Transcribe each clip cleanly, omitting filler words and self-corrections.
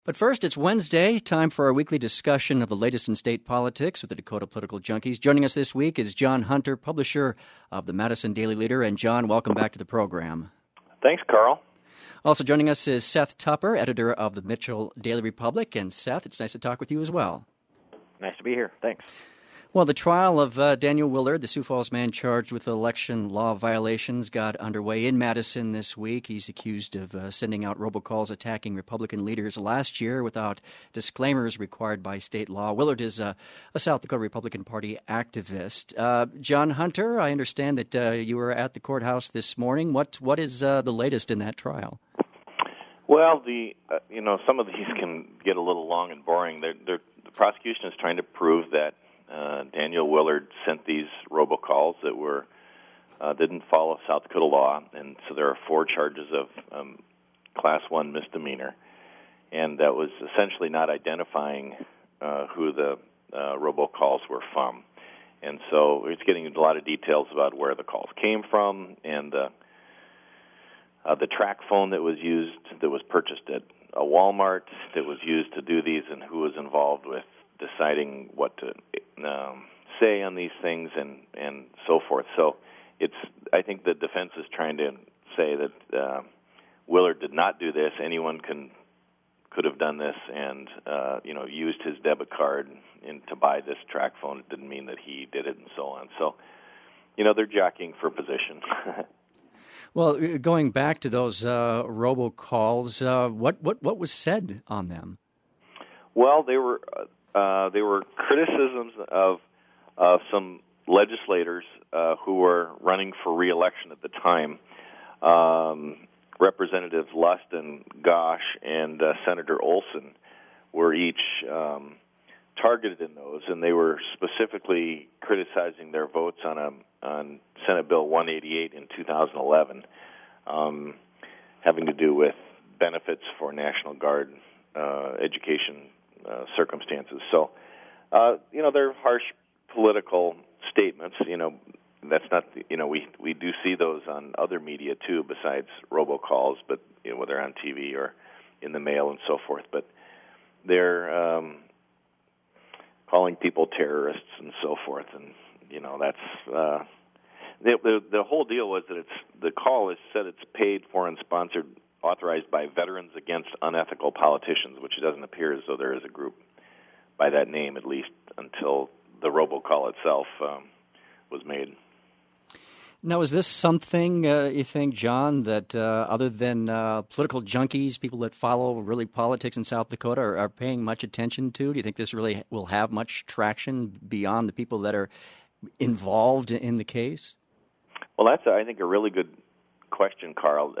But first, it's Wednesday, time for our weekly discussion of the latest in state politics with the Dakota Political Junkies. Joining us this week is John Hunter, publisher of the Madison Daily Leader. And John, welcome back to the program. Thanks, Carl. Also joining us is Seth Tupper, editor of the Mitchell Daily Republic. And Seth, it's nice to talk with you as well. Nice to be here. Thanks. Well, the trial of Daniel Willard, the Sioux Falls man charged with election law violations, got underway in Madison this week. He's accused of sending out robocalls attacking Republican leaders last year without disclaimers required by state law. Willard is a South Dakota Republican Party activist. John Hunter, I understand that you were at the courthouse this morning. What is the latest in that trial? Well, some of these can get a little long and boring. The prosecution is trying to prove that Daniel Willard sent these robocalls that didn't follow South Dakota law, and so there are 4 charges of Class 1 misdemeanor, and that was essentially not identifying who the robocalls were from. And so it's getting into a lot of details about where the calls came from and the track phone that was used, that was purchased at a Walmart, that was used to do these, and who was involved with deciding what to say on these things and so forth. So I think the defense is trying to say that Willard did not do this. Anyone could have done this and used his debit card to buy this track phone. It didn't mean that he did it and so on. So, they're jockeying for position. Well, going back to those robocalls, what was said on them? Well, they were criticisms of some legislators who were running for re-election at the time. Representatives Lust and Gosh and Senator Olson were each targeted in those, and they were specifically criticizing their votes on Senate Bill 188 in 2011, having to do with benefits for National Guard education circumstances. So, they're harsh political statements. That's not, we do see those on other media too, besides robocalls, but whether on TV or in the mail and so forth. But they're calling people terrorists and so forth, and that's the whole deal was that the call is said it's paid for and sponsored, authorized by Veterans Against Unethical Politicians, which doesn't appear as though there is a group by that name, at least until the robocall itself was made. Now, is this something you think, John, that other than political junkies, people that follow really politics in South Dakota are paying much attention to? Do you think this really will have much traction beyond the people that are involved in the case? Well, that's, I think, a really good question, Carl.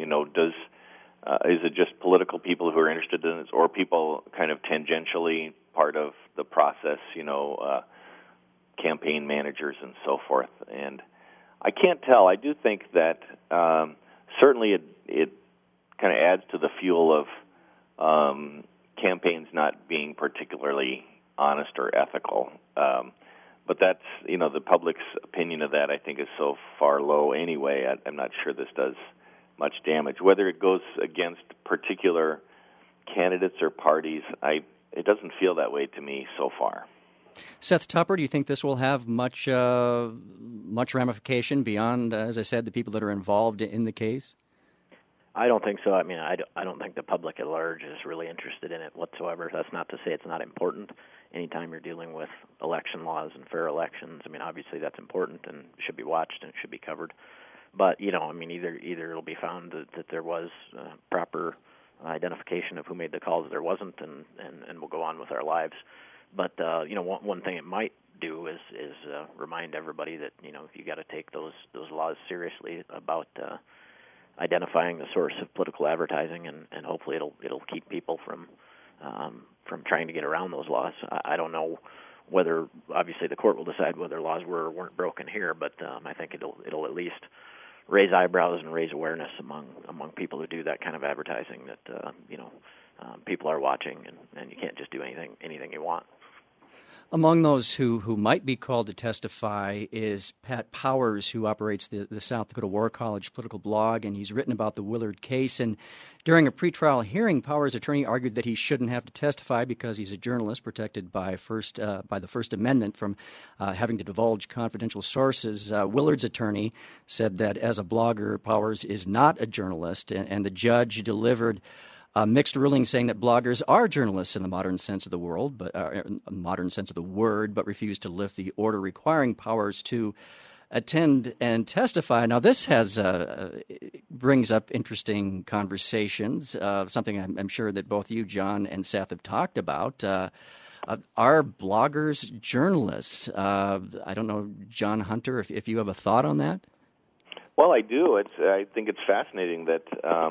Is it just political people who are interested in this, or people kind of tangentially part of the process, campaign managers and so forth? And I can't tell. I do think that certainly it kind of adds to the fuel of campaigns not being particularly honest or ethical. But that's, the public's opinion of that, I think, is so far low anyway. I'm not sure this does much damage. Whether it goes against particular candidates or parties, it doesn't feel that way to me so far. Seth Tupper, do you think this will have much ramification beyond, as I said, the people that are involved in the case? I don't think so. I mean, I don't think the public at large is really interested in it whatsoever. That's not to say it's not important. Anytime you're dealing with election laws and fair elections, I mean, obviously that's important and should be watched and should be covered. But, either it'll be found that there was proper identification of who made the calls, there wasn't, and we'll go on with our lives. But, one thing it might do is remind everybody that, you got to take those laws seriously about identifying the source of political advertising, and hopefully it'll keep people from trying to get around those laws. I don't know whether, obviously, the court will decide whether laws were or weren't broken here, but I think it'll at least raise eyebrows and raise awareness among people who do that kind of advertising that people are watching, and you can't just do anything you want. Among those who might be called to testify is Pat Powers, who operates the South Dakota War College political blog, and he's written about the Willard case. And during a pretrial hearing, Powers' attorney argued that he shouldn't have to testify because he's a journalist protected by the First Amendment from having to divulge confidential sources. Willard's attorney said that as a blogger, Powers is not a journalist, and the judge delivered a mixed ruling saying that bloggers are journalists in the modern sense of the word, but refused to lift the order requiring Powers to attend and testify. Now, this brings up interesting conversations, something I'm sure that both you, John, and Seth have talked about. Are bloggers journalists? I don't know, John Hunter, if you have a thought on that? Well, I do. I think it's fascinating that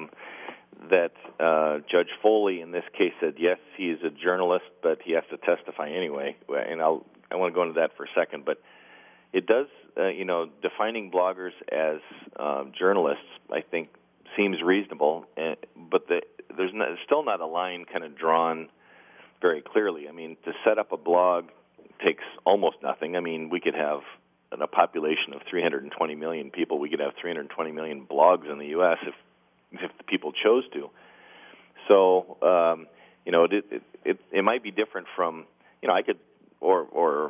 Judge Foley in this case said, yes, he is a journalist, but he has to testify anyway. And I want to go into that for a second. But it does, defining bloggers as journalists, I think, seems reasonable. But there's still not a line kind of drawn very clearly. I mean, to set up a blog takes almost nothing. I mean, we could have a population of 320 million people. We could have 320 million blogs in the U.S. if the people chose to. So, it might be different from, I could, or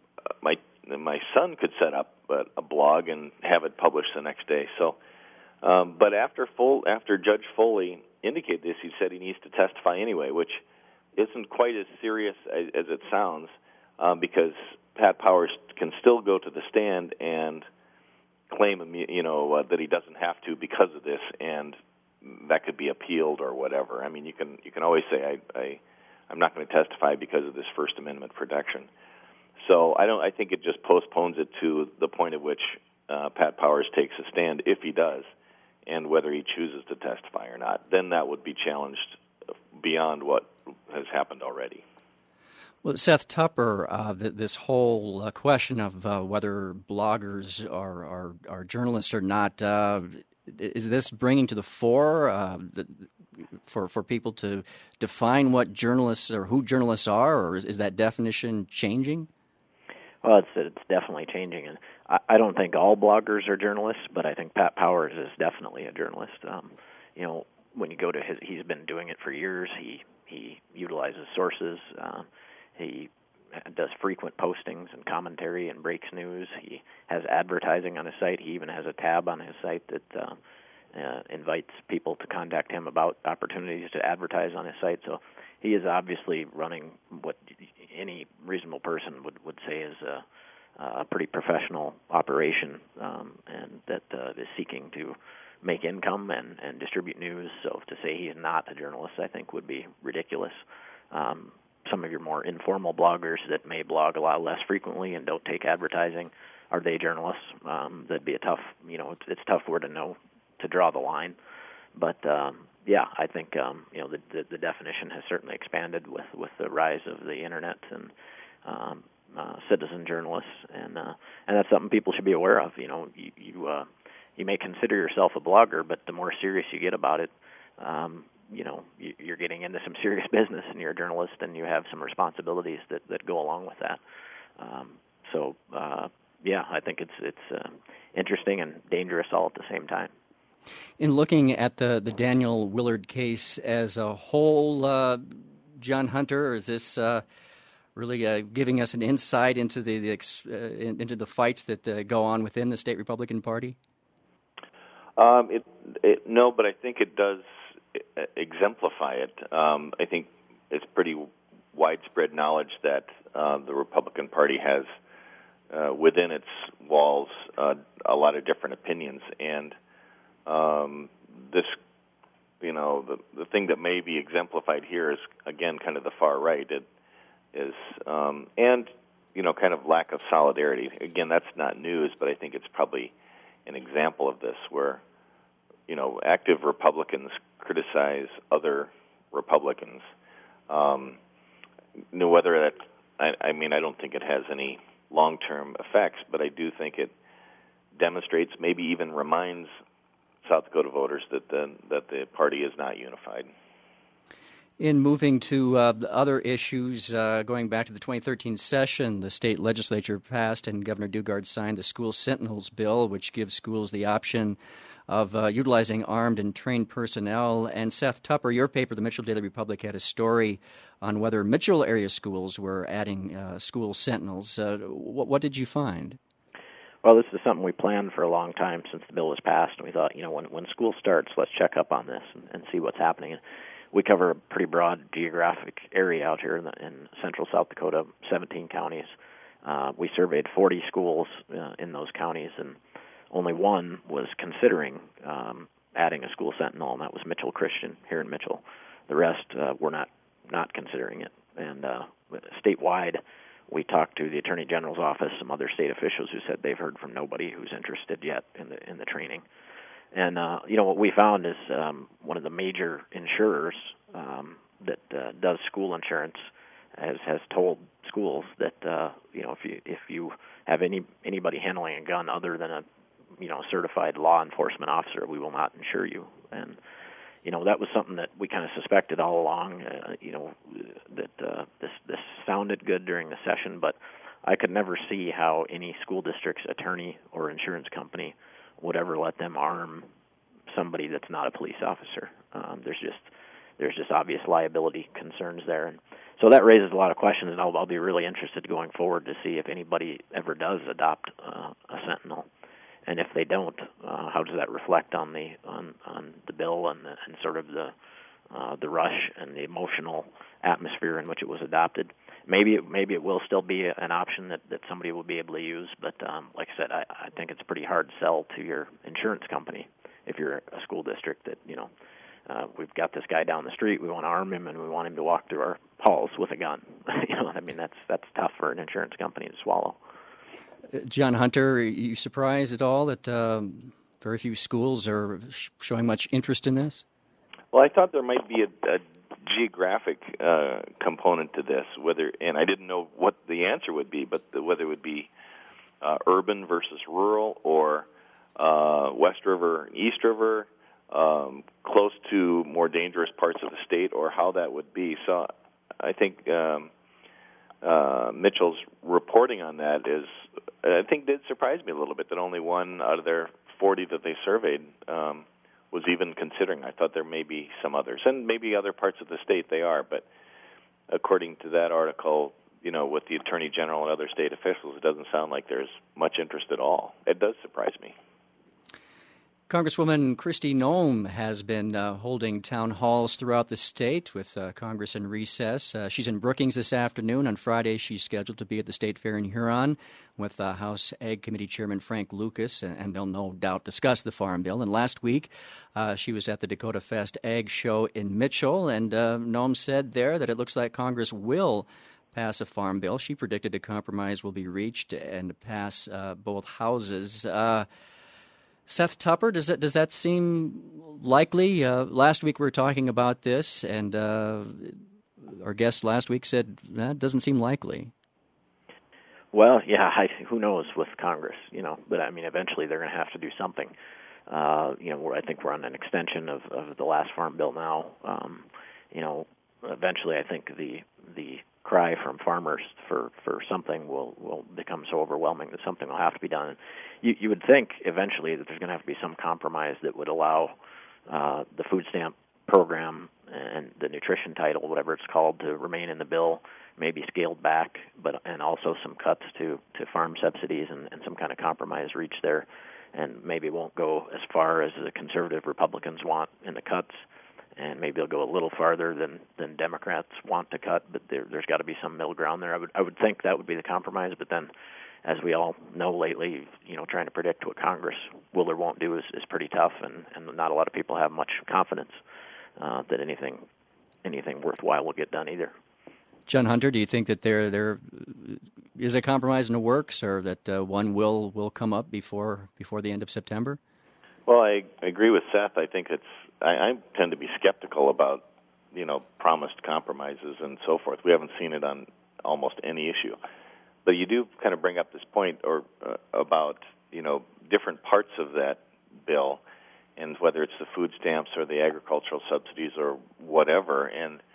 my son could set up a blog and have it published the next day. So, but after Judge Foley indicated this, he said he needs to testify anyway, which isn't quite as serious as it sounds, because Pat Powers can still go to the stand and claim, that he doesn't have to because of this, and that could be appealed or whatever. I mean, you can always say I'm not going to testify because of this First Amendment protection. So I think it just postpones it to the point at which Pat Powers takes a stand, if he does, and whether he chooses to testify or not. Then that would be challenged beyond what has happened already. Well, Seth Tupper, this whole question of whether bloggers are journalists or not, is this bringing to the fore for people to define what journalists or who journalists are, or is that definition changing? Well, it's definitely changing, and I don't think all bloggers are journalists, but I think Pat Powers is definitely a journalist. When you go to he's been doing it for years. He utilizes sources. He does frequent postings and commentary and breaks news. He has advertising on his site. He even has a tab on his site that invites people to contact him about opportunities to advertise on his site. So he is obviously running what any reasonable person would say is a pretty professional operation, and that is seeking to make income and distribute news. So to say he's not a journalist, I think, would be ridiculous. Some of your more informal bloggers that may blog a lot less frequently and don't take advertising, are they journalists? That'd be a tough, it's tough where to draw the line. But I think the definition has certainly expanded with the rise of the internet and citizen journalists, and that's something people should be aware of. You may consider yourself a blogger, but the more serious you get about it, you're getting into some serious business, and you're a journalist, and you have some responsibilities that go along with that. I think it's interesting and dangerous all at the same time. In looking at the Daniel Willard case as a whole, John Hunter, is this really giving us an insight into into the fights that go on within the state Republican Party? No, but I think it does exemplify it. I think it's pretty widespread knowledge that the Republican Party has within its walls a lot of different opinions, and this, the thing that may be exemplified here is, again, kind of the far right. It is, and kind of lack of solidarity. Again, that's not news, but I think it's probably an example of this, where active Republicans criticize other Republicans. Whether that, I don't think it has any long-term effects, but I do think it demonstrates, maybe even reminds South Dakota voters that the party is not unified. In moving to other issues, going back to the 2013 session, the state legislature passed and Governor Dugard signed the School Sentinels Bill, which gives schools the option of utilizing armed and trained personnel. And Seth Tupper, your paper, the Mitchell Daily Republic, had a story on whether Mitchell area schools were adding school sentinels. What did you find? Well, this is something we planned for a long time since the bill was passed, and we thought, when school starts, let's check up on this and see what's happening. We cover a pretty broad geographic area out here in central South Dakota, 17 counties. We surveyed 40 schools in those counties, and only one was considering adding a school sentinel, and that was Mitchell Christian here in Mitchell. The rest were not considering it. And statewide, we talked to the Attorney General's office, some other state officials who said they've heard from nobody who's interested yet in the training. And what we found is one of the major insurers that does school insurance has told schools that if you have anybody handling a gun other than a certified law enforcement officer, we will not insure you. And that was something that we kind of suspected all along. That this sounded good during the session, but I could never see how any school district's attorney or insurance company would ever let them arm somebody that's not a police officer. There's just obvious liability concerns there, and so that raises a lot of questions. And I'll be really interested going forward to see if anybody ever does adopt a sentinel, and if they don't, how does that reflect on the bill and sort of the rush and the emotional atmosphere in which it was adopted. Maybe it will still be an option that somebody will be able to use, but like I said, I think it's a pretty hard sell to your insurance company if you're a school district that, we've got this guy down the street, we want to arm him, and we want him to walk through our halls with a gun. That's tough for an insurance company to swallow. John Hunter, are you surprised at all that very few schools are showing much interest in this? Well, I thought there might be a geographic component to this, and I didn't know what the answer would be, but whether it would be urban versus rural, or West River, East River, close to more dangerous parts of the state, or how that would be. So I think Mitchell's reporting on that did surprise me a little bit, that only one out of their 40 that they surveyed was even considering. I thought there may be some others, and maybe other parts of the state they are, but according to that article, with the Attorney General and other state officials, it doesn't sound like there's much interest at all. It does surprise me. Congresswoman Kristi Noem has been holding town halls throughout the state with Congress in recess. She's in Brookings this afternoon. On Friday, she's scheduled to be at the State Fair in Huron with House Ag Committee Chairman Frank Lucas, and they'll no doubt discuss the Farm Bill. And last week, she was at the Dakota Fest Ag Show in Mitchell, and Noem said there that it looks like Congress will pass a Farm Bill. She predicted a compromise will be reached and pass both houses. Seth Tupper, does that seem likely? Last week we were talking about this, and our guest last week said that doesn't seem likely. Well, yeah, who knows with Congress, but eventually they're going to have to do something. I think we're on an extension of the last Farm Bill now. Eventually I think the cry from farmers for something will become so overwhelming that something will have to be done. You would think eventually that there's going to have to be some compromise that would allow the food stamp program and the nutrition title, whatever it's called, to remain in the bill, maybe scaled back, and also some cuts to farm subsidies and some kind of compromise reached there. And maybe it won't go as far as the conservative Republicans want in the cuts, and maybe they'll go a little farther than Democrats want to cut, but there's got to be some middle ground there. I would think that would be the compromise, but then, as we all know lately, trying to predict what Congress will or won't do is pretty tough, and not a lot of people have much confidence that anything worthwhile will get done either. John Hunter, do you think that there is a compromise in the works, or that one will come up before the end of September? Well, I agree with Seth. I think I tend to be skeptical about, promised compromises and so forth. We haven't seen it on almost any issue. But you do kind of bring up this point about, different parts of that bill, and whether it's the food stamps or the agricultural subsidies or whatever. And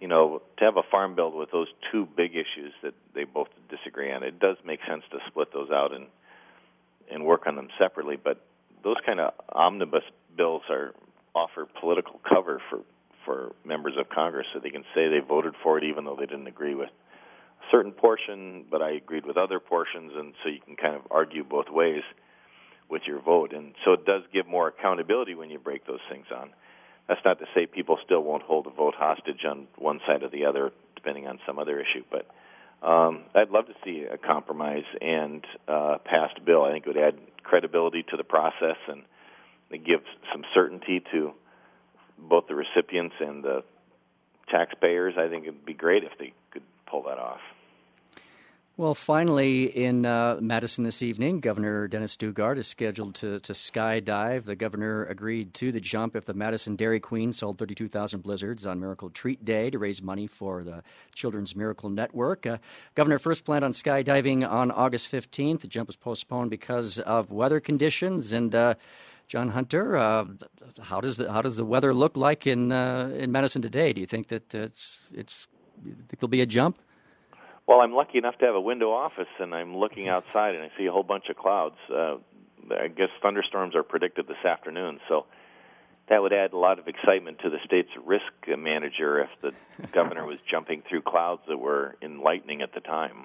to have a farm bill with those two big issues that they both disagree on, it does make sense to split those out and work on them separately. But those kind of omnibus bills offer political cover for members of Congress, so they can say they voted for it even though they didn't agree with a certain portion, but I agreed with other portions, and so you can kind of argue both ways with your vote. And so it does give more accountability when you break those things on. That's not to say people still won't hold a vote hostage on one side or the other, depending on some other issue. But I'd love to see a compromise and passed bill. I think it would add credibility to the process, and it gives some certainty to both the recipients and the taxpayers. I think it would be great if they could pull that off. Well, finally, in Madison this evening, Governor Dennis Daugaard is scheduled to skydive. The governor agreed to the jump if the Madison Dairy Queen sold 32,000 blizzards on Miracle Treat Day to raise money for the Children's Miracle Network. Governor first planned on skydiving on August 15th. The jump was postponed because of weather conditions. And John Hunter, how does the weather look like in Madison today? Do you think that you think there'll be a jump? Well, I'm lucky enough to have a window office, and I'm looking outside, and I see a whole bunch of clouds. I guess thunderstorms are predicted this afternoon, so that would add a lot of excitement to the state's risk manager if the governor was jumping through clouds that were in lightning at the time.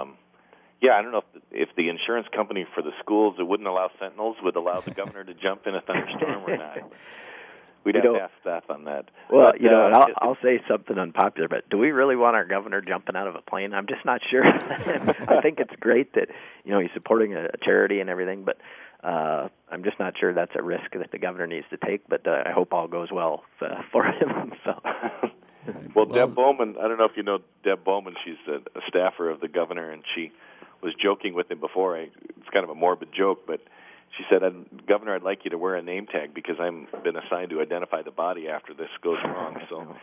I don't know if the insurance company for the schools that wouldn't allow sentinels would allow the governor to jump in a thunderstorm or not. We'd have to ask staff on that. Well, I'll say something unpopular, but do we really want our governor jumping out of a plane? I'm just not sure. I think it's great that, he's supporting a charity and everything, but I'm just not sure that's a risk that the governor needs to take, but I hope all goes well for him. So. Well, Deb Bowman, I don't know if you know Deb Bowman. She's a staffer of the governor, and she was joking with him before. It's kind of a morbid joke, but she said, Governor, I'd like you to wear a name tag because I've been assigned to identify the body after this goes wrong.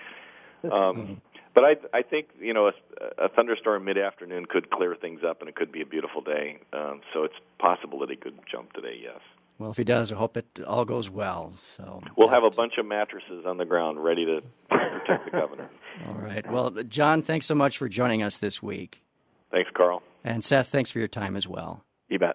So, but I think, a thunderstorm mid-afternoon could clear things up, and it could be a beautiful day. So it's possible that he could jump today, yes. Well, if he does, I hope it all goes well. So we'll have a bunch of mattresses on the ground ready to protect the governor. All right. Well, John, thanks so much for joining us this week. Thanks, Carl. And Seth, thanks for your time as well.